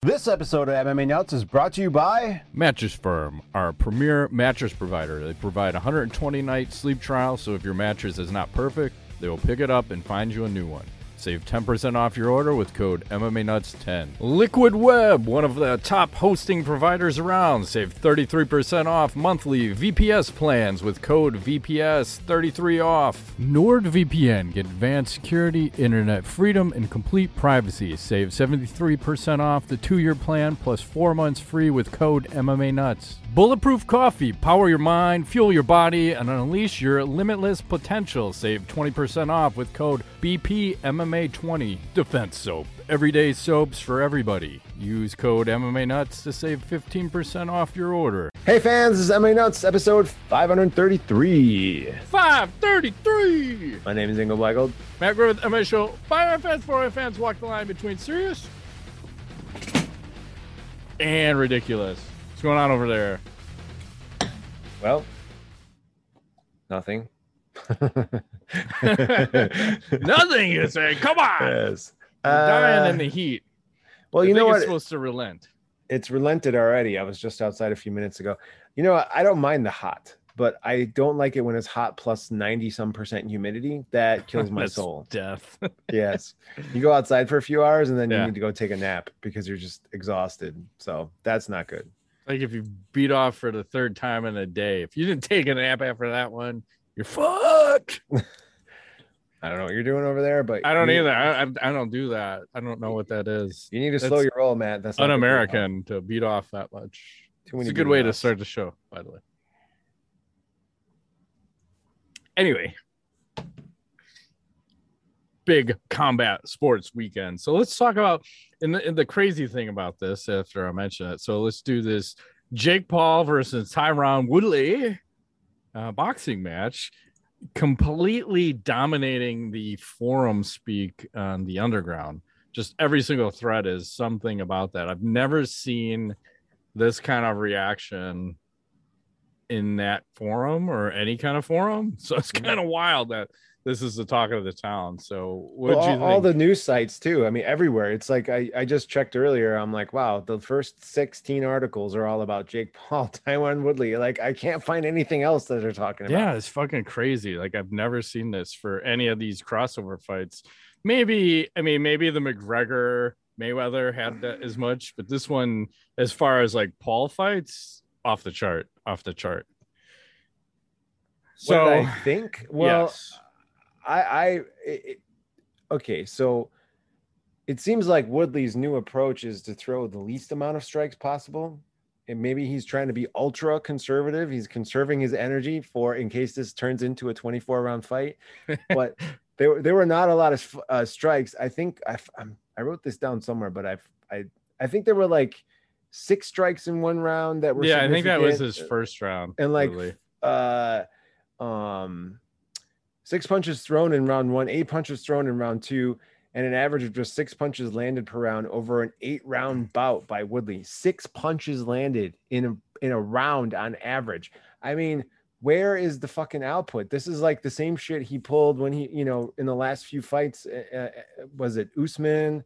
This episode of MMA Nuts is brought to you by Mattress Firm, our premier mattress provider. They provide a 120-night sleep trial, so if your mattress is not perfect, they will pick it up and find you a new one. Save 10% off your order with code MMANuts10. Liquid Web, one of the top hosting providers around. Save 33% off monthly VPS plans with code VPS33OFF. NordVPN, get advanced security, internet freedom, and complete privacy. Save 73% off the 2-year plan plus 4 months free with code MMANuts. Bulletproof Coffee, power your mind, fuel your body, and unleash your limitless potential. Save 20% off with code BPMMA20. Defense Soap, everyday soaps for everybody. Use code MMA Nuts to save 15% off your order. Hey fans, this is MMA Nuts, episode 533. 533! My name is Ingo Bleigold. Matt Griffith, MMA Show. By my fans, for my fans, walk the line between serious and ridiculous. What's going on over there? Well, nothing. Nothing, you say. Come on. Yes. We're dying in the heat. Well, you know what? It's supposed to relent. It's relented already. I was just outside a few minutes ago. You know, I don't mind the hot, but I don't like it when it's hot plus 90% humidity. That kills my soul. Death. Yes. You go outside for a few hours and then you need to go take a nap because you're just exhausted. So that's not good. Like if you beat off for the third time in a day, if you didn't take a nap after that one, you're fucked. I don't know what you're doing over there, but I don't either. I don't do that. I don't know what that is. You need to slow your roll, Matt. That's un-American to beat off that much. It's a good way to start the show, by the way. Anyway, big combat sports weekend. So let's talk about in the crazy thing about this after I mention it. So let's do this Jake Paul versus Tyron Woodley boxing match, completely dominating the forum speak on the underground. Just every single thread is something about that. I've never seen this kind of reaction in that forum or any kind of forum. So it's kind of wild that this is the talk of the town. So what did you think? All the news sites too. I mean, everywhere. It's like I just checked earlier. I'm like, wow, the first 16 articles are all about Jake Paul, Tyron Woodley. Like, I can't find anything else that they're talking about. Yeah, it's fucking crazy. Like, I've never seen this for any of these crossover fights. Maybe the McGregor Mayweather had that as much, but this one, as far as like Paul fights, off the chart. So what did I think? Well, yes. Okay, so it seems like Woodley's new approach is to throw the least amount of strikes possible, and maybe he's trying to be ultra conservative. He's conserving his energy for in case this turns into a 24-round fight. But there were not a lot of strikes. I think I wrote this down somewhere, but I think there were like 6 strikes in one round that were I think that was his first round, and like really. 6 punches thrown in round 1, 8 punches thrown in round 2, and an average of just 6 punches landed per round over an 8-round bout by Woodley. 6 punches landed in a round on average. I mean, where is the fucking output? This is like the same shit he pulled when he, in the last few fights. Was it Usman?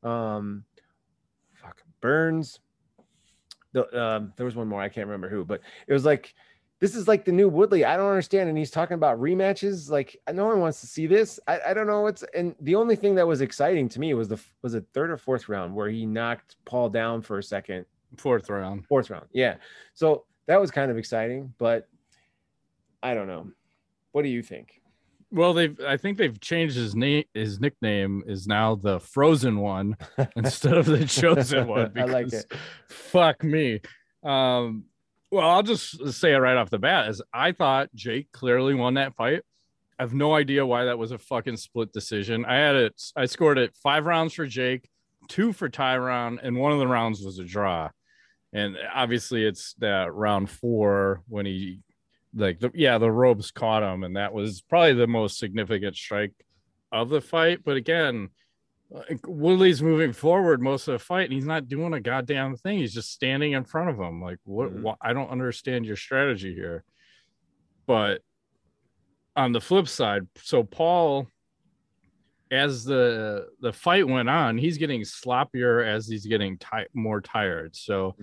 Burns. There was one more. I can't remember who, but it was like, this is like the new Woodley. I don't understand. And he's talking about rematches. Like, no one wants to see this. I don't know and the only thing that was exciting to me was it third or fourth round where he knocked Paul down for a second. Fourth round. Yeah. So that was kind of exciting, but I don't know. What do you think? Well, I think they've changed his name. His nickname is now the Frozen One instead of the Chosen One. I like it. Fuck me. Well, I'll just say it right off the bat. As I thought Jake clearly won that fight. I have no idea why that was a fucking split decision. I scored it 5 rounds for Jake, 2 for Tyron, and one of the rounds was a draw. And obviously it's that round 4 when he the ropes caught him, and that was probably the most significant strike of the fight. But again, Woodley's moving forward most of the fight, and he's not doing a goddamn thing. He's just standing in front of him. Like, what? I don't understand your strategy here. But on the flip side, so Paul as the fight went on, he's getting sloppier as he's getting more tired. So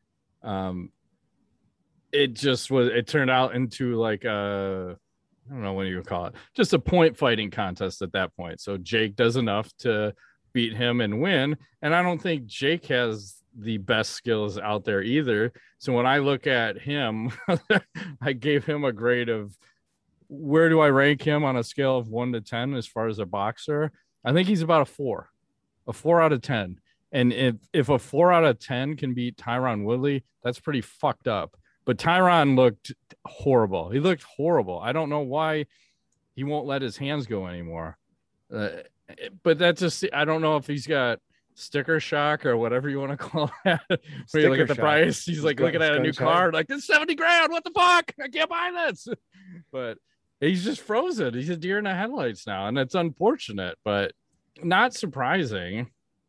it turned out into like I don't know what you would call it, just a point fighting contest at that point. So Jake does enough to beat him and win. And I don't think Jake has the best skills out there either. So when I look at him, I gave him a grade of, where do I rank him on a scale of 1 to 10 as far as a boxer? I think he's about a 4 out of 10. And if a 4 out of 10 can beat Tyron Woodley, that's pretty fucked up. But Tyron looked horrible. He looked horrible. I don't know why he won't let his hands go anymore. But that's just, I don't know if he's got sticker shock or whatever you want to call that. Where you look at the price, he's like looking at a new card, like, this 70 grand. What the fuck? I can't buy this. But he's just frozen. He's a deer in the headlights now. And it's unfortunate, but not surprising.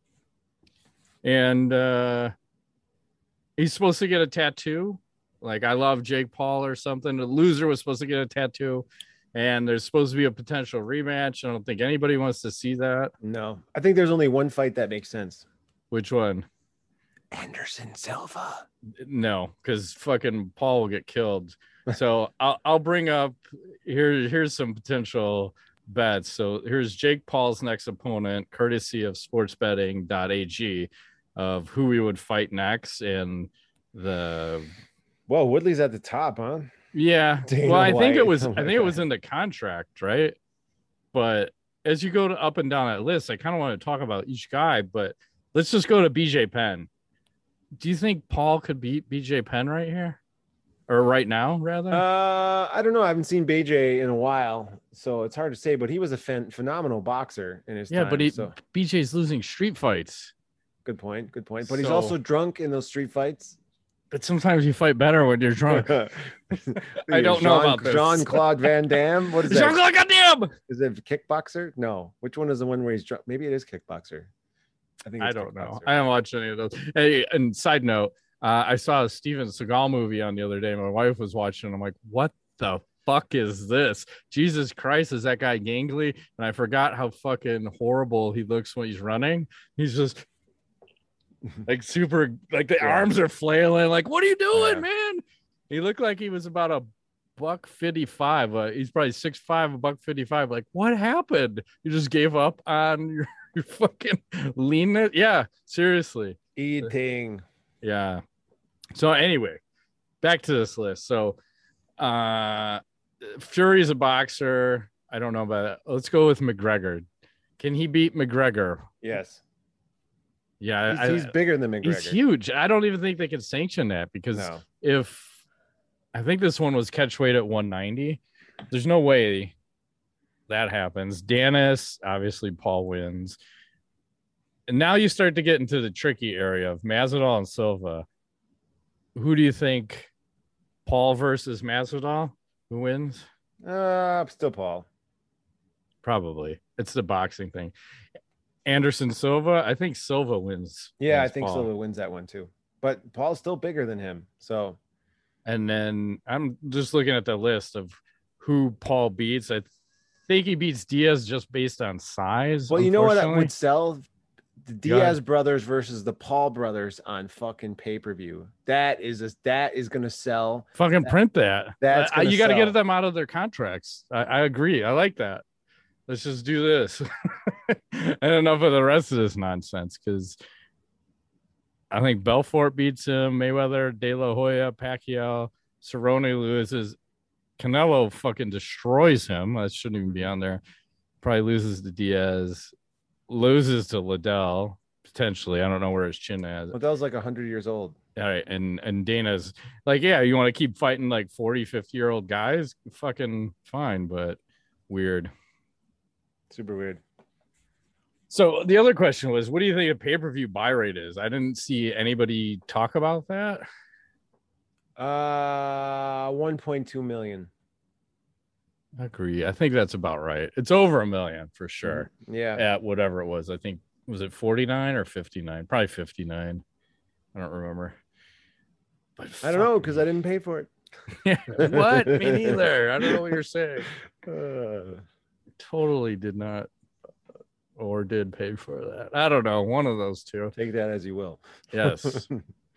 And he's supposed to get a tattoo. Like, I love Jake Paul or something. The loser was supposed to get a tattoo. And there's supposed to be a potential rematch. I don't think anybody wants to see that. No, I think there's only one fight that makes sense. Which one? Anderson Silva. No, because fucking Paul will get killed. So I'll bring up here's some potential bets. So here's Jake Paul's next opponent, courtesy of sportsbetting.ag, of who we would fight next. And Woodley's at the top, huh? Yeah. Dana well, I think it was in the contract, right? But as you go up and down that list, I kind of want to talk about each guy, but let's just go to BJ Penn. Do you think Paul could beat BJ Penn right here? Or right now, rather? I don't know. I haven't seen BJ in a while, so it's hard to say, but he was a phenomenal boxer in his time. Yeah, but BJ's losing street fights. Good point. But he's also drunk in those street fights. But sometimes you fight better when you're drunk. I don't know about this. Jean-Claude Van Damme? What is that? Jean-Claude Van Damme! Is it kickboxer? No. Which one is the one where he's drunk? Maybe it is kickboxer. I don't know. I haven't watched any of those. Hey, and side note, I saw a Steven Seagal movie on the other day. My wife was watching. I'm like, what the fuck is this? Jesus Christ, is that guy gangly? And I forgot how fucking horrible he looks when he's running. He's just like super, like the arms are flailing. Like, what are you doing, man? He looked like he was about $155. He's probably 6'5", $155. Like, what happened? You just gave up on your fucking leanness? Yeah, seriously. Eating. Yeah. So anyway, back to this list. So Fury's a boxer. I don't know about that. Let's go with McGregor. Can he beat McGregor? Yes. Yeah, he's bigger than McGregor. He's huge. I don't even think they can sanction that because if I think this one was catch weight at 190, there's no way that happens. Danis, obviously Paul wins. And now you start to get into the tricky area of Masvidal and Silva. Who do you think? Paul versus Masvidal? Who wins? Still Paul. Probably. It's the boxing thing. Anderson Silva, I think Silva wins. Yeah, I think Silva wins that one too. But Paul's still bigger than him. So, and then I'm just looking at the list of who Paul beats. I think he beats Diaz just based on size. Well, you know what would sell? The Diaz brothers versus the Paul brothers on fucking pay-per-view. That is going to sell. Fucking print that. You got to get them out of their contracts. I agree. I like that. Let's just do this. And enough of the rest of this nonsense, because I think Belfort beats him, Mayweather, De La Hoya, Pacquiao, Cerrone loses, Canelo fucking destroys him. That shouldn't even be on there. Probably loses to Diaz, loses to Liddell, potentially. I don't know where his chin is. Liddell's like 100 years old. All right, and Dana's like, yeah, you want to keep fighting like 40, 50-year-old guys? Fucking fine, but weird. Super weird. So the other question was, what do you think a pay-per-view buy rate is? I didn't see anybody talk about that. 1.2 million. I agree. I think that's about right. It's over $1 million for sure. Yeah. At whatever it was. I think, was it 49 or 59? Probably 59. I don't remember. But I don't know, because I didn't pay for it. What? Me neither. I don't know what you're saying. Totally did not or did pay for that. I don't know. One of those two. Take that as you will. Yes.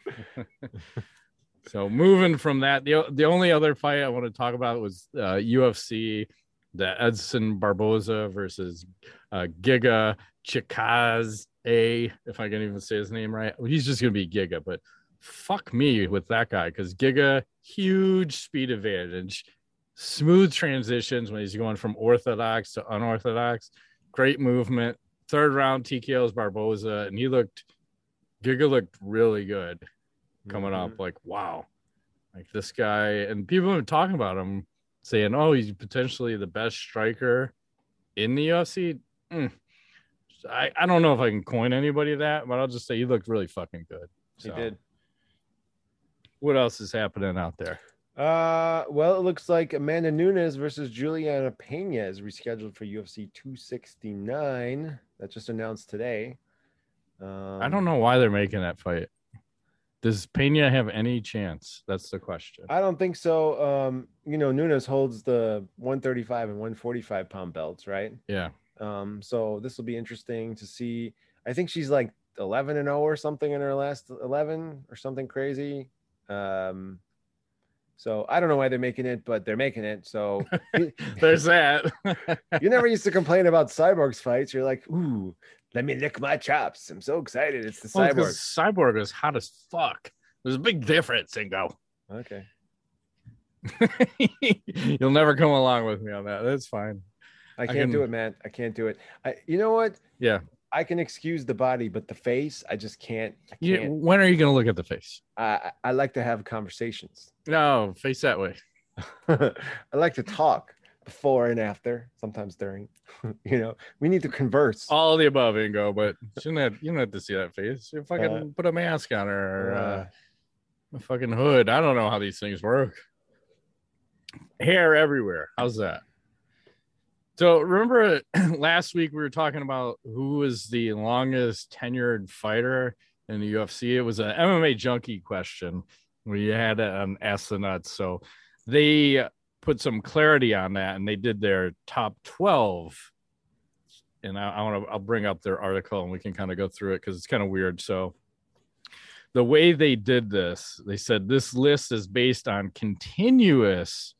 So moving from that, the only other fight I want to talk about was UFC, the Edson Barboza versus Giga Chikaz, if I can even say his name right. Well, he's just going to be Giga, but fuck me with that guy, because Giga, huge speed advantage, smooth transitions when he's going from orthodox to unorthodox, great movement. Third round TKOs Barboza, and Giga looked really good coming up. Like, wow, like this guy, and people have been talking about him, saying, oh, he's potentially the best striker in the UFC. I don't know if I can coin anybody that, but I'll just say he looked really fucking good. So. He did. What else is happening out there? Well, it looks like Amanda Nunes versus Juliana Pena is rescheduled for UFC 269. That just announced today. I don't know why they're making that fight. Does Pena have any chance? That's the question. I don't think so. Nunes holds the 135 and 145 pound belts, right? Yeah. So this will be interesting to see. I think she's like 11-0 or something in her last 11 or something crazy. So I don't know why they're making it, but they're making it. So there's that. You never used to complain about Cyborg's fights. You're like, ooh, let me lick my chops. I'm so excited. It's the Cyborg. Cyborg is hot as fuck. There's a big difference, Ingo. Okay. You'll never come along with me on that. That's fine. I can't do it, man. I can't do it. You know what? Yeah. I can excuse the body, but the face, I just can't. When are you going to look at the face? I like to have conversations. No, face that way. I like to talk before and after, sometimes during. We need to converse. All of the above, Ingo, but you don't have to see that face. You fucking put a mask on her or a fucking hood. I don't know how these things work. Hair everywhere. How's that? So remember last week we were talking about who was the longest tenured fighter in the UFC. It was an MMA junkie question. We had it on Ask the Nuts. So they put some clarity on that, and they did their top 12. And I'll bring up their article and we can kind of go through it because it's kind of weird. So the way they did this, they said this list is based on continuous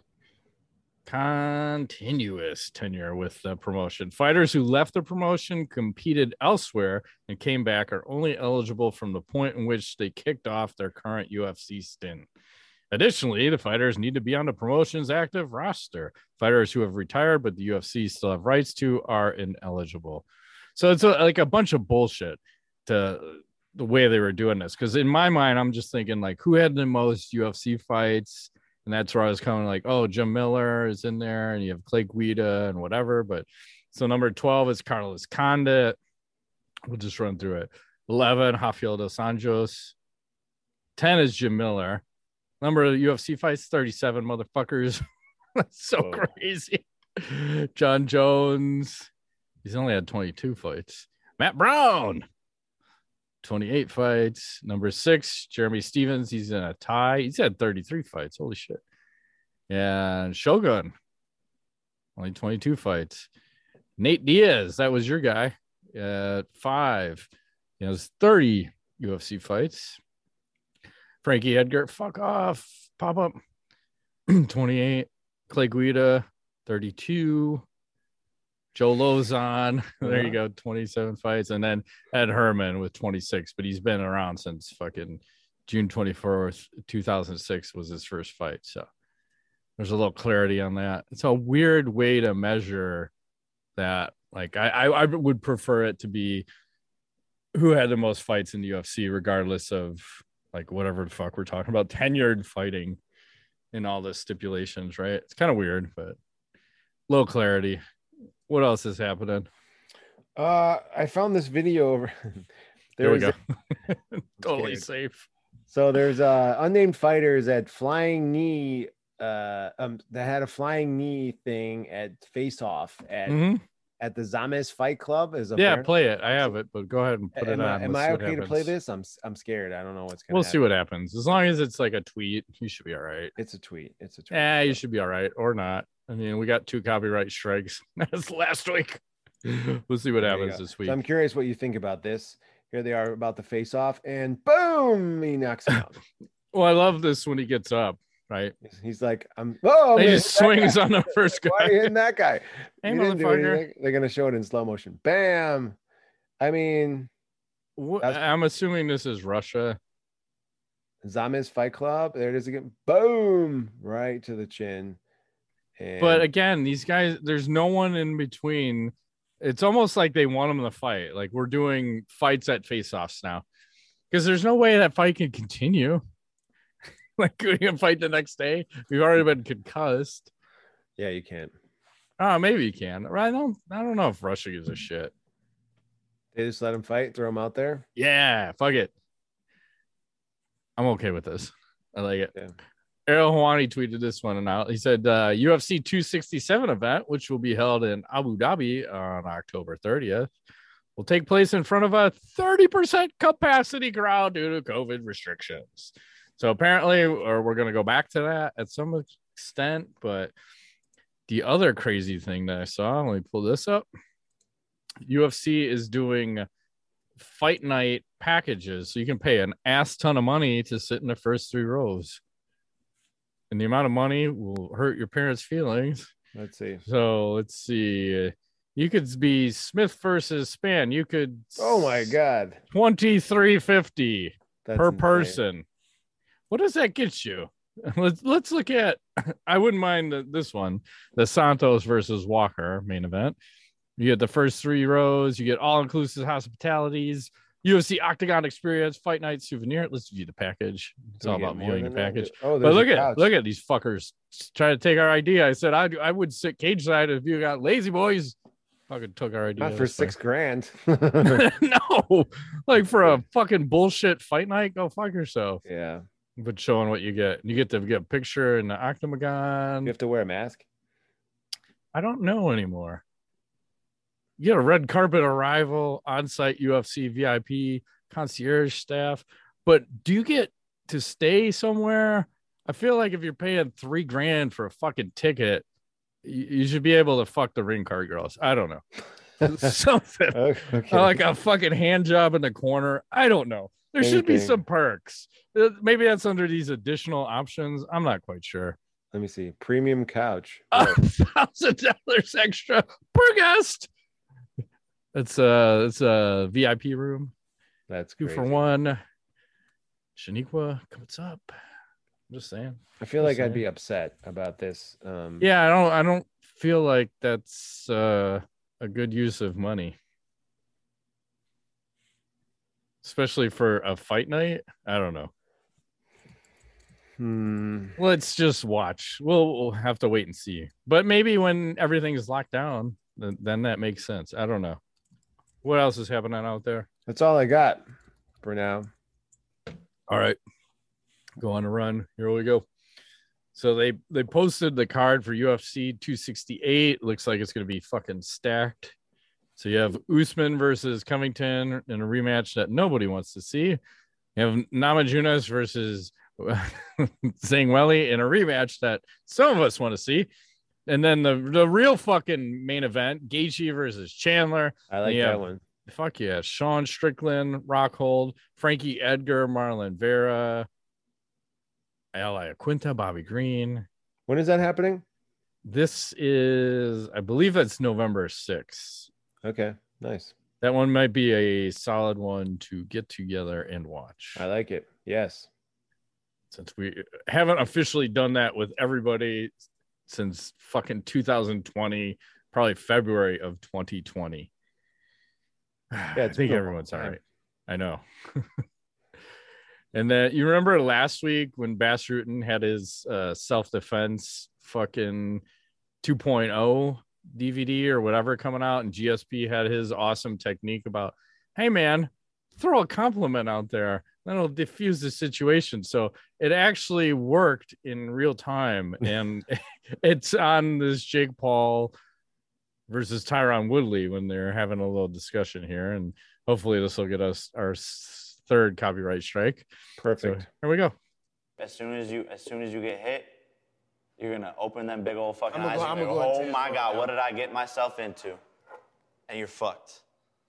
tenure with the promotion. Fighters who left the promotion, competed elsewhere, and came back are only eligible from the point in which they kicked off their current UFC stint. Additionally, the fighters need to be on the promotion's active roster. Fighters who have retired but the UFC still have rights to are ineligible. So it's like a bunch of bullshit to the way they were doing this. Because in my mind, I'm just thinking like, who had the most UFC fights? And that's where I was kind of like, oh, Jim Miller is in there, and you have Clay Guida and whatever. But so number 12 is Carlos Condit. We'll just run through it. 11, Rafael dos Anjos. 10 is Jim Miller. Number of UFC fights, 37 motherfuckers. That's so crazy. John Jones. He's only had 22 fights. Matt Brown. 28 fights. Number 6, Jeremy Stevens. He's in a tie. He's had 33 fights. Holy shit. And Shogun. Only 22 fights. Nate Diaz. That was your guy. At 5. He has 30 UFC fights. Frankie Edgar. Fuck off. Pop up. 28. Clay Guida. 32. Joe Lozon, there you go, 27 fights. And then Ed Herman with 26, but he's been around since fucking June 24th, 2006 was his first fight. So there's a little clarity on that. It's a weird way to measure that. Like I would prefer it to be who had the most fights in the UFC, regardless of like whatever the fuck we're talking about, tenured fighting in all the stipulations, right? It's kind of weird, but low clarity. What else is happening? I found this video. There we go. Totally safe. So there's unnamed fighters at Flying Knee. That had a Flying Knee thing at Face Off at the Zames Fight Club. Play it. I have it, but go ahead and put it on. Am I okay to play this? I'm scared. I don't know what's gonna. We'll see what happens. As long as it's like a tweet, you should be all right. It's a tweet. Yeah, you should be all right, or not. I mean, we got 2 copyright strikes. That's last week. We'll see what There you happens go. this So week. I'm curious what you think about this. Here they are about to face off, and boom, he knocks him out. Well, I love this when he gets up, right? He's like, I'm gonna He hit just that swings guy. on the first Why are guy. you hitting that guy? Hey, You didn't do motherfucker. anything. They're gonna show it in slow motion. Bam. I mean, that's I'm assuming this is Russia. Zamiz Fight Club. There it is again. Boom, right to the chin. And But again, these guys, there's no one in between. It's almost like they want them to fight. Like we're doing fights at face-offs now, because there's no way that fight can continue. Like we can fight the next day. We've already been concussed. yeah, you can't. Oh, maybe you can. I don't know if Russia gives a shit. They just let him fight, throw him out there. Yeah, fuck it. I'm okay with this. I like it. Yeah. Errol Hawani tweeted this one out. He said UFC 267 event, which will be held in Abu Dhabi on October 30th, will take place in front of a 30% capacity crowd due to COVID restrictions. So apparently, or we're going to go back to that at some extent. But the other crazy thing that I saw, let me pull this up. UFC is doing fight night packages. So you can pay an ass ton of money to sit in the first 3 rows. And the amount of money will hurt your parents' feelings. Let's see. So let's see. You could be Smith versus Span. You could. Oh my God. $23.50 per insane. person. What does that get you? Let's look at. I wouldn't mind this one, the Santos versus Walker main event. You get the first 3 rows. You get all-inclusive hospitalities, UFC Octagon experience, fight night souvenir. Let's view the package. It's all about viewing the package. Oh, but look at these fuckers trying to take our idea. I said I would sit cage side if you got lazy boys. Fucking took our idea. Not for $6,000. No, like for a fucking bullshit fight night. Go fuck yourself. Yeah. But showing what you get to get a picture in the octagon. You have to wear a mask. I don't know anymore. You get a red carpet arrival, on-site UFC VIP, concierge staff. But do you get to stay somewhere? I feel like if you're paying $3,000 for a fucking ticket, you should be able to fuck the ring card girls. I don't know. Something. Okay. Like a fucking hand job in the corner. I don't know. There should be some perks. Maybe that's under these additional options. I'm not quite sure. Let me see. Premium couch. $1,000 extra per guest. It's a VIP room. That's 2 for 1. Shaniqua, what's up? I'm just saying. I feel like I'd be upset about this. Yeah, I don't feel like that's a good use of money, especially for a fight night. I don't know. Let's just watch. We'll have to wait and see. But maybe when everything is locked down, then that makes sense. I don't know. What else is happening out there? That's all I got for now. All right. Go on a run. Here we go. So they posted the card for UFC 268. Looks like it's going to be fucking stacked. So you have Usman versus Covington in a rematch that nobody wants to see. You have Namajunas versus Zhang Weili in a rematch that some of us want to see. And then the real fucking main event, Gaethje versus Chandler. I like that one. Fuck yeah. Sean Strickland, Rockhold, Frankie Edgar, Marlon Vera, Ally Quinta, Bobby Green. When is that happening? This is, I believe that's November 6th. Okay, nice. That one might be a solid one to get together and watch. I like it. Yes. Since we haven't officially done that with everybody since fucking 2020, probably February of 2020. Yeah, I think everyone's all right. I know. And then you remember last week when Bas Rutten had his self-defense fucking 2.0 DVD or whatever coming out, and GSP had his awesome technique about, hey man, throw a compliment out there, that'll diffuse the situation. So it actually worked in real time, and it's on this Jake Paul versus Tyron Woodley when they're having a little discussion here, and hopefully this will get us our 3rd copyright strike. Perfect. So here we go. As soon as you get hit, you're gonna open them big old fucking eyes. Oh my God, what did I get myself into? and you're fucked.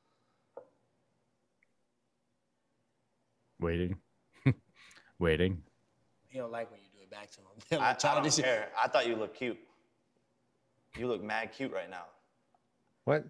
Waiting. Waiting. He don't like when you do it back to him. I don't care. I thought you looked cute. You look mad cute right now. What?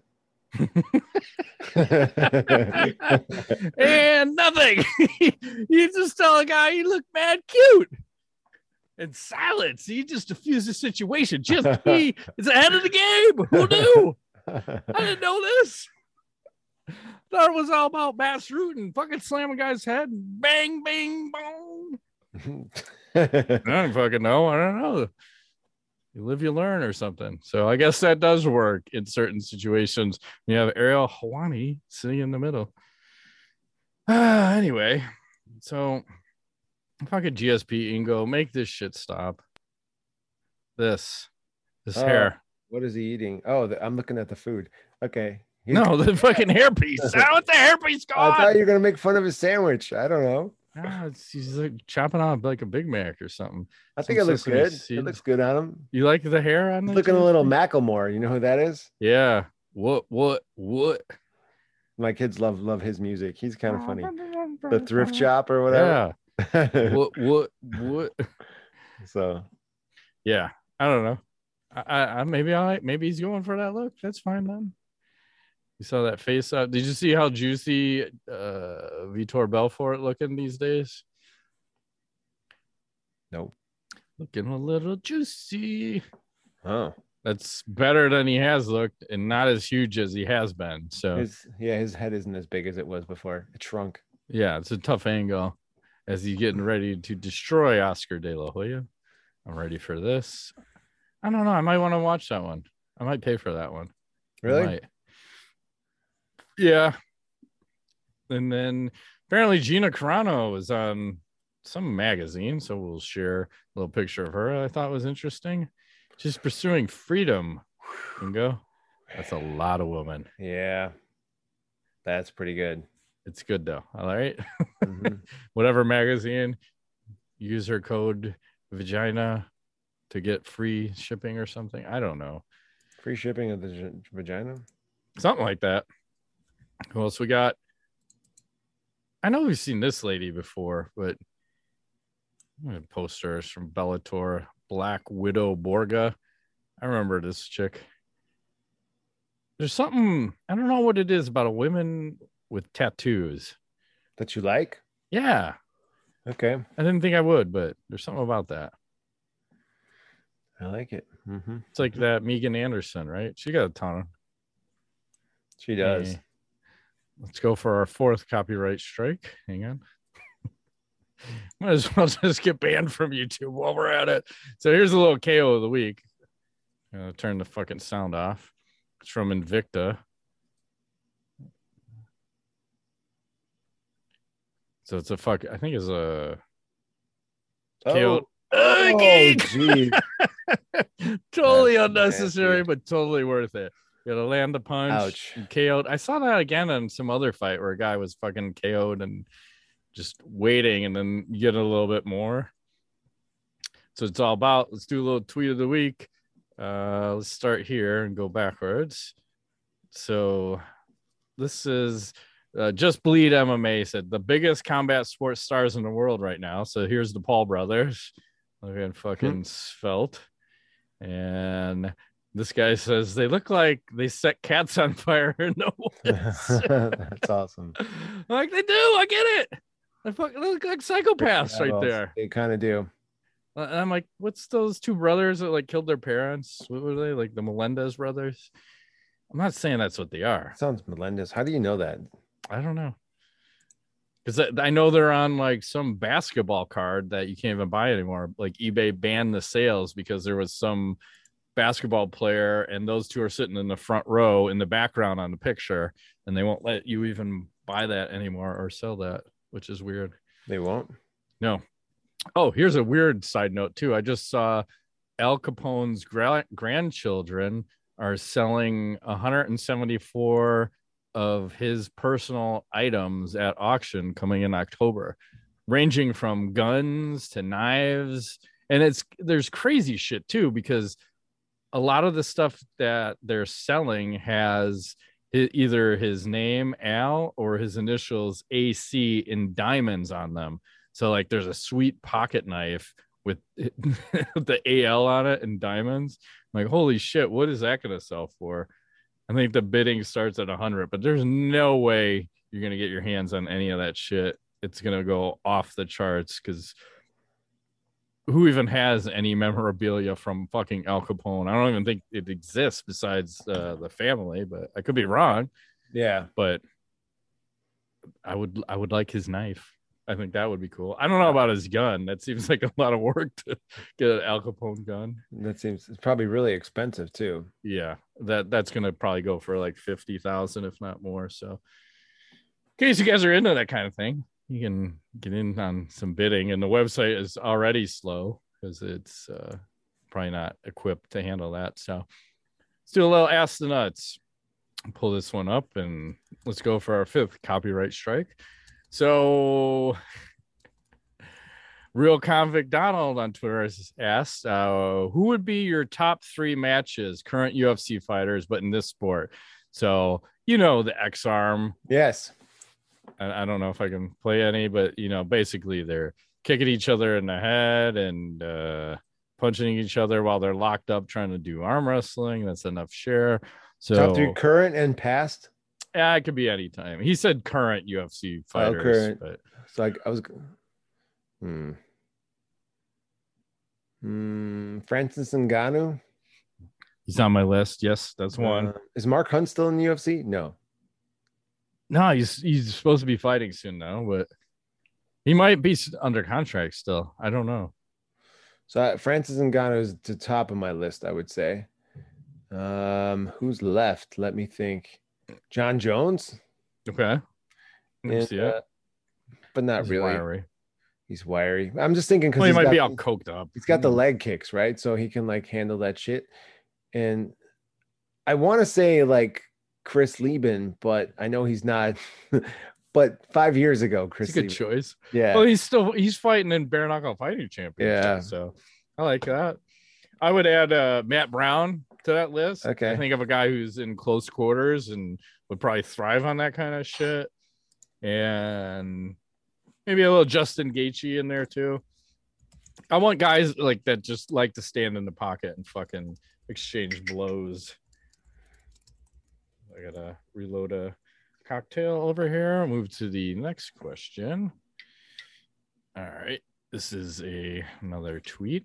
And nothing. You just tell a guy you look mad cute. And silence. He just diffused the situation. GSP is ahead of the game. Who knew? I didn't know this. Thought it was all about Bass Root and fucking slam a guy's head and bang, bang, bong. I don't fucking know. I don't know. You live, you learn or something. So I guess that does work in certain situations. You have Ariel Helwani sitting in the middle. Anyway, so fucking GSP Ingo, make this shit stop. This hair. What is he eating? Oh, I'm looking at the food. Okay. No, the fucking hairpiece. What's the hairpiece going? I thought you were gonna make fun of his sandwich. I don't know. No, he's like chopping on like a Big Mac or something. I think it looks good. It looks good on him. You like the hair on? He's looking a little Macklemore. You know who that is? Yeah. What? My kids love his music. He's kind of funny. The thrift shop or whatever. Yeah. what? So. Yeah, I don't know. I maybe he's going for that look. That's fine then. You saw that face up. Did you see how juicy Vitor Belfort looking these days? Nope. Looking a little juicy. Oh. That's better than he has looked and not as huge as he has been. So his head isn't as big as it was before. It shrunk. Yeah, it's a tough angle as he's getting ready to destroy Oscar De La Hoya. I'm ready for this. I don't know. I might want to watch that one. I might pay for that one. Really? Yeah. And then apparently Gina Carano was on some magazine, so we'll share a little picture of her. I thought was interesting. She's pursuing freedom. Ingo. That's a lot of women. Yeah. That's pretty good. It's good though. All right. Mm-hmm. Whatever magazine, use her code vagina to get free shipping or something. I don't know. Free shipping of the vagina? Something like that. Who else we got? I know we've seen this lady before, but posters from Bellator. Black Widow Borga. I remember this chick. There's something, I don't know what it is about a woman with tattoos. That you like? Yeah. Okay. I didn't think I would, but there's something about that. I like it. Mm-hmm. It's like that Megan Anderson, right? She got a ton. She does. Hey, let's go for our fourth copyright strike. Hang on. Might as well just get banned from YouTube while we're at it. So here's a little KO of the week. Turn the fucking sound off. It's from Invicta. So it's I think it's a KO. Oh, geez. Totally That's unnecessary, nasty. but totally worth it. You gotta land the punch. Ouch. KO'd. I saw that again in some other fight where a guy was fucking KO'd and just waiting, and then you get a little bit more. So it's all about, let's do a little tweet of the week. Let's start here and go backwards. So this is Just Bleed MMA said the biggest combat sports stars in the world right now. So here's the Paul brothers. Looking fucking svelte. And this guy says they look like they set cats on fire in the woods. That's awesome. Like they do. I get it. They fucking look like psychopaths right there. They kind of do. And I'm like, what's those two brothers that like killed their parents? What were they? Like the Melendez brothers? I'm not saying that's what they are. Sounds Melendez. How do you know that? I don't know. Because I know they're on like some basketball card that you can't even buy anymore. Like eBay banned the sales because there was some basketball player and those two are sitting in the front row in the background on the picture, and they won't let you even buy that anymore or sell that, which is weird. They won't? No. Oh, here's a weird side note too. I just saw Al Capone's grandchildren are selling 174 of his personal items at auction coming in October, ranging from guns to knives. And there's crazy shit too, because a lot of the stuff that they're selling has either his name Al or his initials AC in diamonds on them. So like there's a sweet pocket knife with the AL on it and diamonds. I'm like, holy shit, what is that gonna sell for? I think the bidding starts at 100, but there's no way you're gonna get your hands on any of that shit. It's gonna go off the charts because who even has any memorabilia from fucking Al Capone? I don't even think it exists besides the family, but I could be wrong. Yeah. But I would like his knife. I think that would be cool. I don't know about his gun. That seems like a lot of work to get an Al Capone gun. That seems it's probably really expensive too. Yeah, that's gonna probably go for like 50,000, if not more. So, in case you guys are into that kind of thing, you can get in on some bidding. And the website is already slow because it's probably not equipped to handle that. So, let's do a little Ask the Nuts. Pull this one up and let's go for our 5th copyright strike. So, Real Convict Donald on Twitter has asked, who would be your top 3 matches, current UFC fighters, but in this sport? So, the X-Arm. Yes. I don't know if I can play any, but, basically they're kicking each other in the head and punching each other while they're locked up trying to do arm wrestling. That's enough share. So, top 3 current and past? Yeah, it could be any time. He said current UFC fighters. Current. But... So I was... Francis Ngannou? He's on my list. Yes, that's one. Is Mark Hunt still in the UFC? No. No, he's supposed to be fighting soon now, but he might be under contract still. I don't know. So Francis Ngannou is the top of my list, I would say. Who's left? Let me think. John Jones. Okay. And, but not he's really. Wiry. He's wiry. I'm just thinking because he might be all coked up. He's got the leg kicks, right? So he can like handle that shit. And I want to say like Chris Lieben, but I know he's not. But 5 years ago, Chris. It's a good choice. Yeah. Well, he's fighting in bare knuckle fighting championship. Yeah. So I like that. I would add Matt Brown to that list. Okay. I think of a guy who's in close quarters and would probably thrive on that kind of shit. And maybe a little Justin Gaethje in there too. I want guys like that just like to stand in the pocket and fucking exchange blows. I gotta reload a cocktail over here. I'll move to the next question. All right. This is another tweet.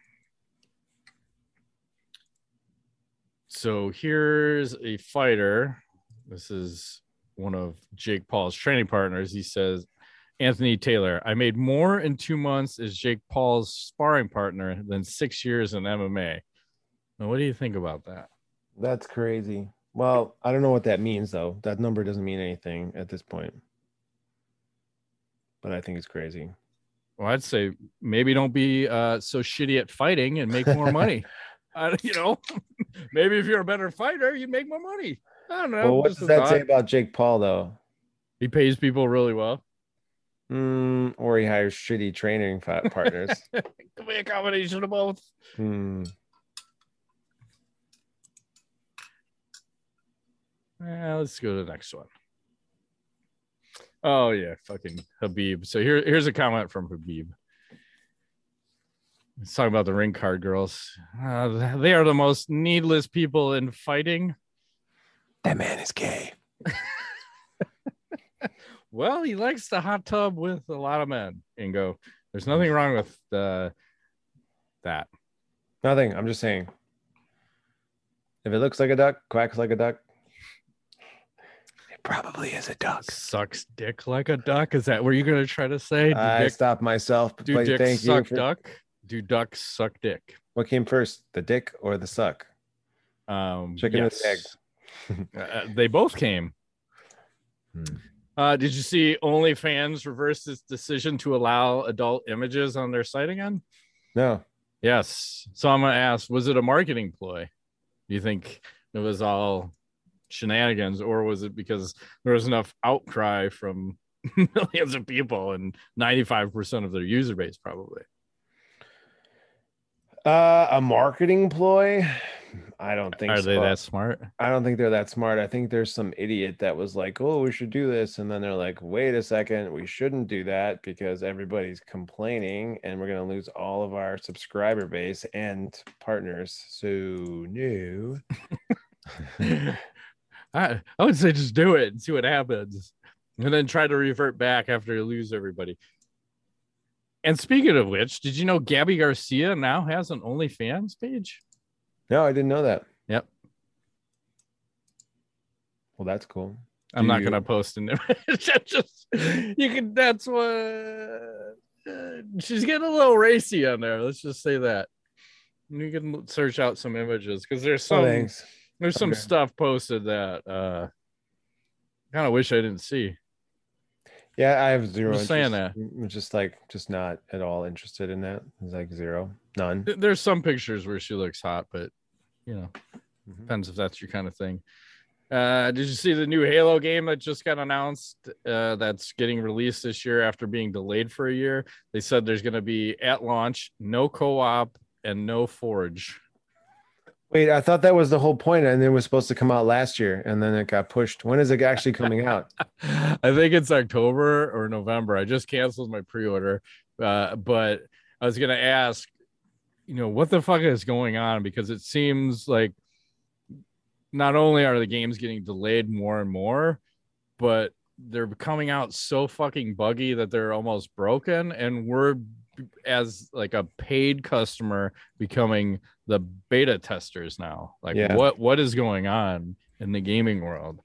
So here's a fighter. This is one of Jake Paul's training partners. He says, Anthony Taylor, I made more in 2 months as Jake Paul's sparring partner than 6 years in MMA. Now, what do you think about that? That's crazy. Well, I don't know what that means, though. That number doesn't mean anything at this point. But I think it's crazy. Well, I'd say maybe don't be so shitty at fighting and make more money. Maybe if you're a better fighter, you make more money. I don't know. Well, what does that say about Jake Paul, though? He pays people really well. Or he hires shitty training partners. Could be a combination of both. Let's go to the next one. Oh, yeah, fucking Habib. So here's a comment from Habib. He's talking about the ring card girls. They are the most needless people in fighting. That man is gay. Well, he likes the hot tub with a lot of men. Ingo, there's nothing wrong with that. Nothing. I'm just saying. If it looks like a duck, quacks like a duck, it probably is a duck. Sucks dick like a duck. Is that what you're going to try to say? I stopped myself. Do dicks suck duck? Do ducks suck dick? What came first, the dick or the suck? Chicken or the egg? They both came. Did you see OnlyFans reverse its decision to allow adult images on their site again? No. Yes. So I'm going to ask, was it a marketing ploy? Do you think it was all shenanigans, or was it because there was enough outcry from millions of people and 95% of their user base probably? A marketing ploy? I don't think Are so. they that smart? I don't think they're that smart. I think there's some idiot that was like, "Oh, we should do this," and then they're like, "Wait a second, we shouldn't do that because everybody's complaining, and we're gonna lose all of our subscriber base and partners." So no. I would say just do it and see what happens, and then try to revert back after you lose everybody. And speaking of which, did you know Gabby Garcia now has an OnlyFans page? No, I didn't know that. Yep. Well, that's cool. I'm not gonna post an image. Just you can. That's what she's getting a little racy on there. Let's just say that. You can search out some images because there's some there's some stuff posted that kind of wish I didn't see. Yeah, I have zero. Just saying that. I'm just not at all interested in that. It's like zero, none. There's some pictures where she looks hot, but you know, depends if that's your kind of thing. Did you see the new Halo game that just got announced? That's getting released this year after being delayed for a year. They said there's going to be at launch no co-op and no Forge. Wait, I thought that was the whole point, and it was supposed to come out last year, and then it got pushed. When is it actually coming out? I think it's October or November. I just canceled my pre-order, but I was going to ask, what the fuck is going on? Because it seems like not only are the games getting delayed more and more, but they're coming out so fucking buggy that they're almost broken, and we're, as like a paid customer, becoming the beta testers now. Like, what is going on in the gaming world?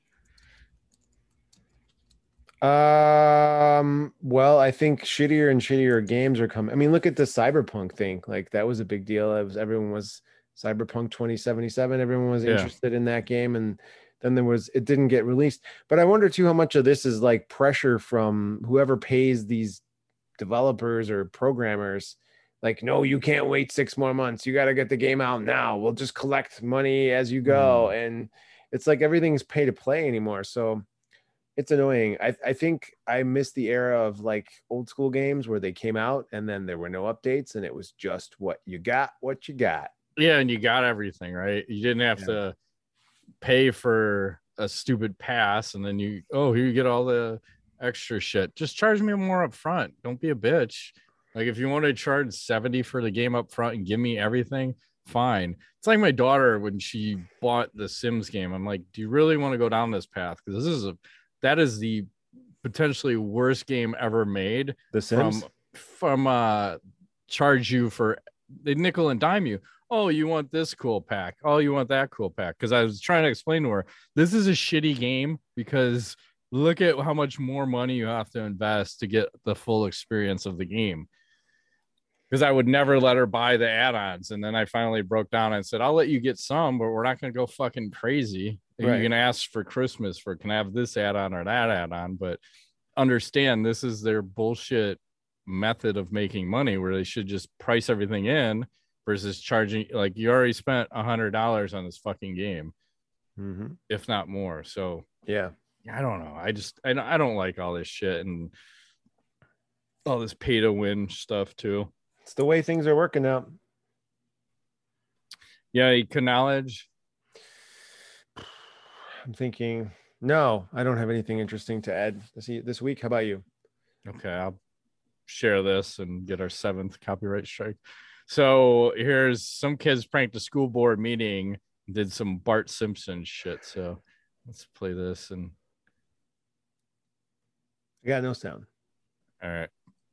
Well, I think shittier and shittier games are coming. I mean, look at the Cyberpunk thing. Like, that was a big deal. Everyone was Cyberpunk 2077. Everyone was interested in that game, and then it didn't get released. But I wonder too how much of this is like pressure from whoever pays these developers or programmers. Like, no, you can't wait 6 more months. You got to get the game out now. We'll just collect money as you go. And it's like everything's pay to play anymore. So it's annoying. I think I miss the era of like old school games where they came out and then there were no updates and it was just what you got. Yeah, and you got everything, right? You didn't have to pay for a stupid pass and then here you get all the extra shit. Just charge me more up front. Don't be a bitch. Like, if you want to charge $70 for the game up front and give me everything, fine. It's like my daughter when she bought the Sims game. I'm like, do you really want to go down this path? Because that is the potentially worst game ever made. The Sims from charge you for, they nickel and dime you. Oh, you want this cool pack. Oh, you want that cool pack. Because I was trying to explain to her, this is a shitty game because look at how much more money you have to invest to get the full experience of the game. Because I would never let her buy the add-ons. And then I finally broke down and said, I'll let you get some, but we're not going to go fucking crazy. Right. You're going to ask for Christmas can I have this add-on or that add-on? But understand this is their bullshit method of making money where they should just price everything in versus charging. Like, you already spent $100 on this fucking game, if not more. So yeah, I don't know. I don't like all this shit and all this pay to win stuff too. It's the way things are working out. Yeah, you acknowledge. I'm thinking, no, I don't have anything interesting to add this week. How about you? Okay, I'll share this and get our 7th copyright strike. So here's some kids pranked a school board meeting, did some Bart Simpson shit. So let's play this. And I got no sound. All right.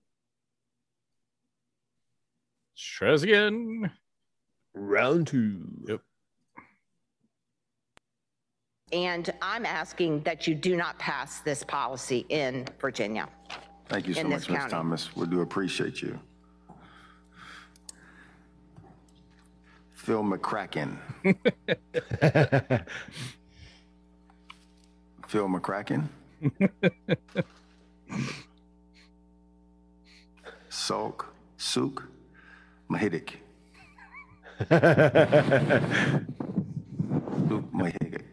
Try this again. Round 2. Yep. And I'm asking that you do not pass this policy in Virginia. Thank you so much, Ms. Thomas. We do appreciate you. Phil McCracken. Phil McCracken. Sook Mahidic. Luke Mahidic.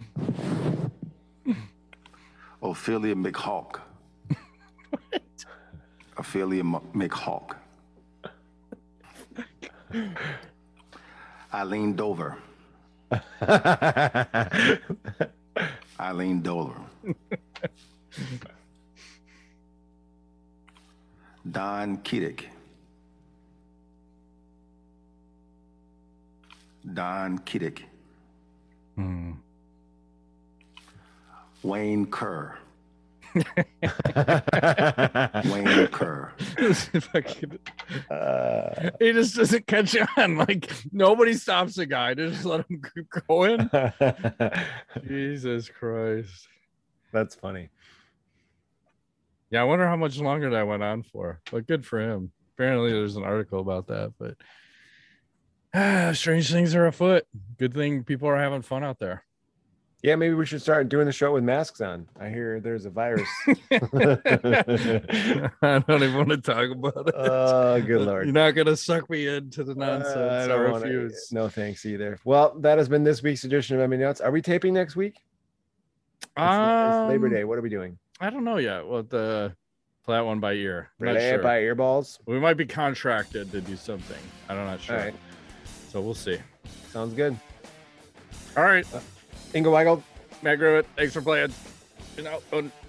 Ophelia McHawk. What? Ophelia McHawk. Eileen Dover. Eileen Doler. Don Kiddick. Don Kiddick. Wayne Kerr. Wayne Kerr. He just doesn't catch on. Like, nobody stops the guy. They just let him keep going. Jesus Christ. That's funny. Yeah, I wonder how much longer that went on for. But good for him. Apparently, there's an article about that. But strange things are afoot. Good thing people are having fun out there. Yeah, maybe we should start doing the show with masks on. I hear there's a virus. I don't even want to talk about it. Oh, good Lord. You're not going to suck me into the nonsense. I refuse. No thanks either. Well, that has been this week's edition of MMA Notes. Are we taping next week? It's Labor Day. What are we doing? I don't know yet. Well, play that one by ear. Play it by earballs. We might be contracted to do something. I'm not sure. All right. So we'll see. Sounds good. All right. Ingo Weigel. Matt Griffith, thanks for playing.